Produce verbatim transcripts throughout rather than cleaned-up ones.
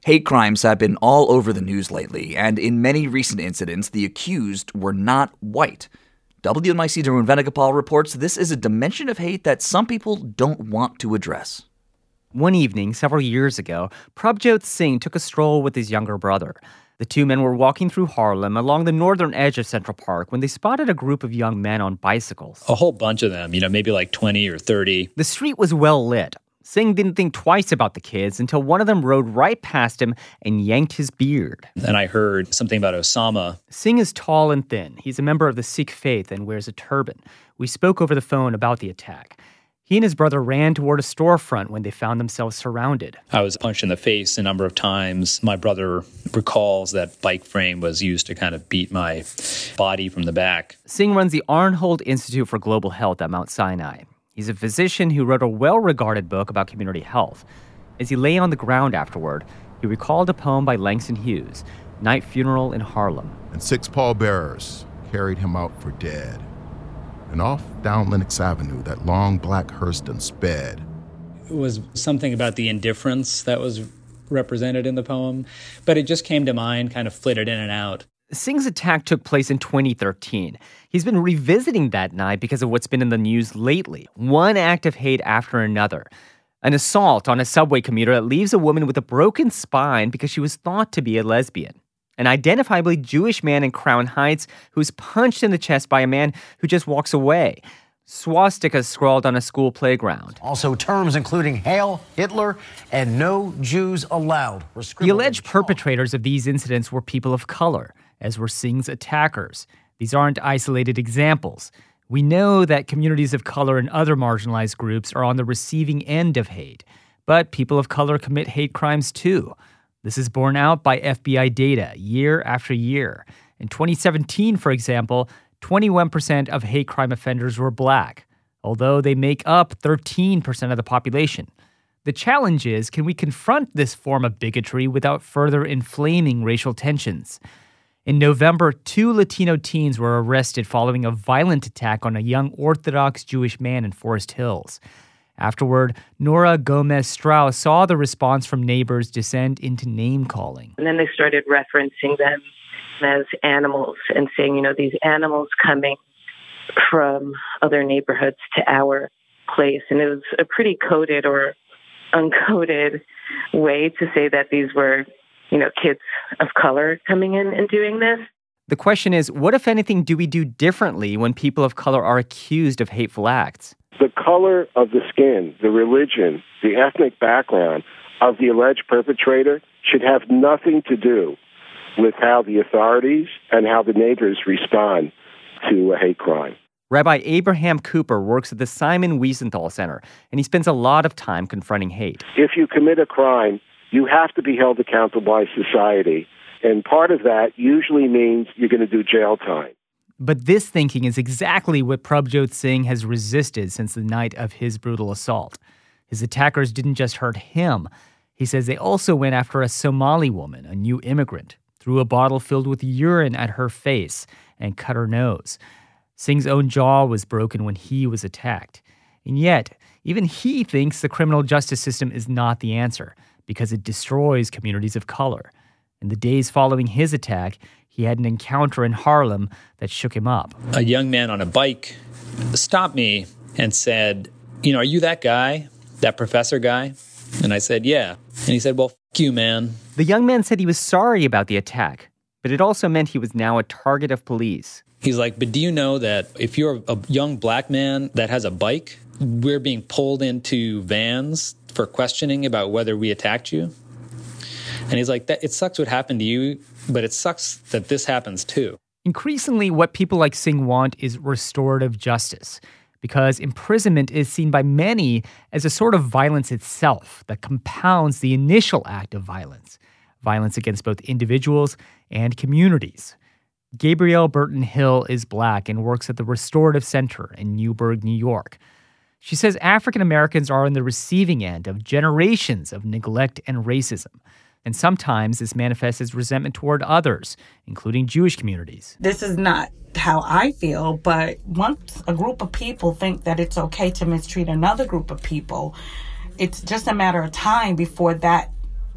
Hate crimes have been all over the news lately, and in many recent incidents, the accused were not white. W N Y C's Arun Venugopal reports this is a dimension of hate that some people don't want to address. One evening, several years ago, Prabhjot Singh took a stroll with his younger brother. The two men were walking through Harlem along the northern edge of Central Park when they spotted a group of young men on bicycles. A whole bunch of them, you know, maybe like twenty or thirty. The street was well lit. Singh didn't think twice about the kids until one of them rode right past him and yanked his beard. And I heard something about Osama. Singh is tall and thin. He's a member of the Sikh faith and wears a turban. We spoke over the phone about the attack. He and his brother ran toward a storefront when they found themselves surrounded. I was punched in the face a number of times. My brother recalls that bike frame was used to kind of beat my body from the back. Singh runs the Arnhold Institute for Global Health at Mount Sinai. He's a physician who wrote a well-regarded book about community health. As he lay on the ground afterward, he recalled a poem by Langston Hughes, Night Funeral in Harlem. And six pallbearers carried him out for dead. And off down Lenox Avenue, that long black hearse done sped. It was something about the indifference that was represented in the poem, but it just came to mind, kind of flitted in and out. Singh's attack took place in twenty thirteen. He's been revisiting that night because of what's been in the news lately. One act of hate after another. An assault on a subway commuter that leaves a woman with a broken spine because she was thought to be a lesbian. An identifiably Jewish man in Crown Heights who's punched in the chest by a man who just walks away. Swastikas scrawled on a school playground. Also terms including Hail Hitler and No Jews Allowed. The alleged perpetrators of these incidents were people of color, as were Singh's attackers. These aren't isolated examples. We know that communities of color and other marginalized groups are on the receiving end of hate. But people of color commit hate crimes too. This is borne out by F B I data year after year. In twenty seventeen, for example, twenty-one percent of hate crime offenders were black, although they make up thirteen percent of the population. The challenge is, can we confront this form of bigotry without further inflaming racial tensions? In November, two Latino teens were arrested following a violent attack on a young Orthodox Jewish man in Forest Hills. Afterward, Nora Gomez Strauss saw the response from neighbors descend into name-calling. And then they started referencing them as animals and saying, you know, these animals coming from other neighborhoods to our place. And it was a pretty coded or uncoded way to say that these were, you know, kids of color coming in and doing this. The question is, what, if anything, do we do differently when people of color are accused of hateful acts? The color of the skin, the religion, the ethnic background of the alleged perpetrator should have nothing to do with how the authorities and how the neighbors respond to a hate crime. Rabbi Abraham Cooper works at the Simon Wiesenthal Center, and he spends a lot of time confronting hate. If you commit a crime, you have to be held accountable by society. And part of that usually means you're going to do jail time. But this thinking is exactly what Prabhjot Singh has resisted since the night of his brutal assault. His attackers didn't just hurt him. He says they also went after a Somali woman, a new immigrant, threw a bottle filled with urine at her face and cut her nose. Singh's own jaw was broken when he was attacked. And yet, even he thinks the criminal justice system is not the answer because it destroys communities of color. In the days following his attack, he had an encounter in Harlem that shook him up. A young man on a bike stopped me and said, you know, are you that guy, that professor guy? And I said, yeah. And he said, well, f*** you, man. The young man said he was sorry about the attack, but it also meant he was now a target of police. He's like, but do you know that if you're a young black man that has a bike, we're being pulled into vans for questioning about whether we attacked you? And he's like, that it sucks what happened to you, but it sucks that this happens too. Increasingly, what people like Singh want is restorative justice, because imprisonment is seen by many as a sort of violence itself that compounds the initial act of violence, violence against both individuals and communities. Gabrielle Burton Hill is black and works at the Restorative Center in Newburgh, New York. She says African Americans are on the receiving end of generations of neglect and racism. And sometimes this manifests as resentment toward others, including Jewish communities. This is not how I feel, but once a group of people think that it's okay to mistreat another group of people, it's just a matter of time before that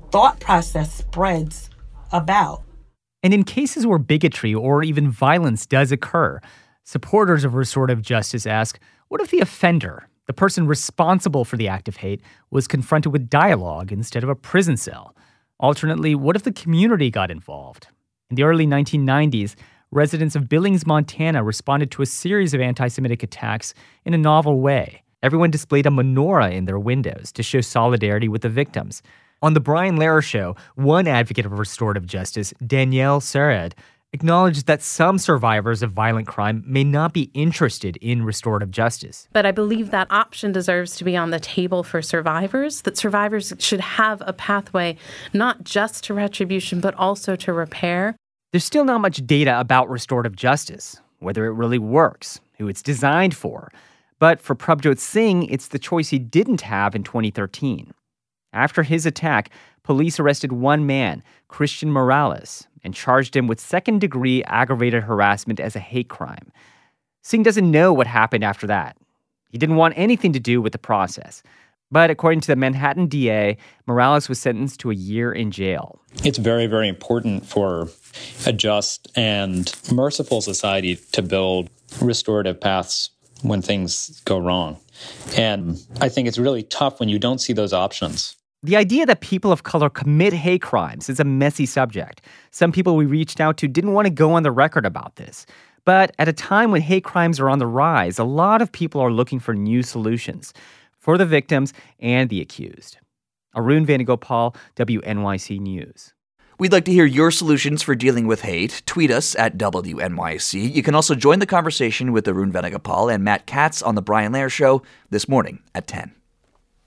thought process spreads about. And in cases where bigotry or even violence does occur, supporters of restorative justice ask, what if the offender, the person responsible for the act of hate, was confronted with dialogue instead of a prison cell? Alternately, what if the community got involved? In the early nineteen nineties, residents of Billings, Montana responded to a series of anti-Semitic attacks in a novel way. Everyone displayed a menorah in their windows to show solidarity with the victims. On The Brian Lehrer Show, one advocate of restorative justice, Danielle Sered, acknowledged that some survivors of violent crime may not be interested in restorative justice. But I believe that option deserves to be on the table for survivors, that survivors should have a pathway not just to retribution, but also to repair. There's still not much data about restorative justice, whether it really works, who it's designed for. But for Prabjot Singh, it's the choice he didn't have in twenty thirteen. After his attack, police arrested one man, Christian Morales, and charged him with second-degree aggravated harassment as a hate crime. Singh doesn't know what happened after that. He didn't want anything to do with the process. But according to the Manhattan D A, Morales was sentenced to a year in jail. It's very, very important for a just and merciful society to build restorative paths when things go wrong. And I think it's really tough when you don't see those options. The idea that people of color commit hate crimes is a messy subject. Some people we reached out to didn't want to go on the record about this. But at a time when hate crimes are on the rise, a lot of people are looking for new solutions for the victims and the accused. Arun Venugopal, W N Y C News. We'd like to hear your solutions for dealing with hate. Tweet us at W N Y C. You can also join the conversation with Arun Venugopal and Matt Katz on The Brian Lehrer Show this morning at ten.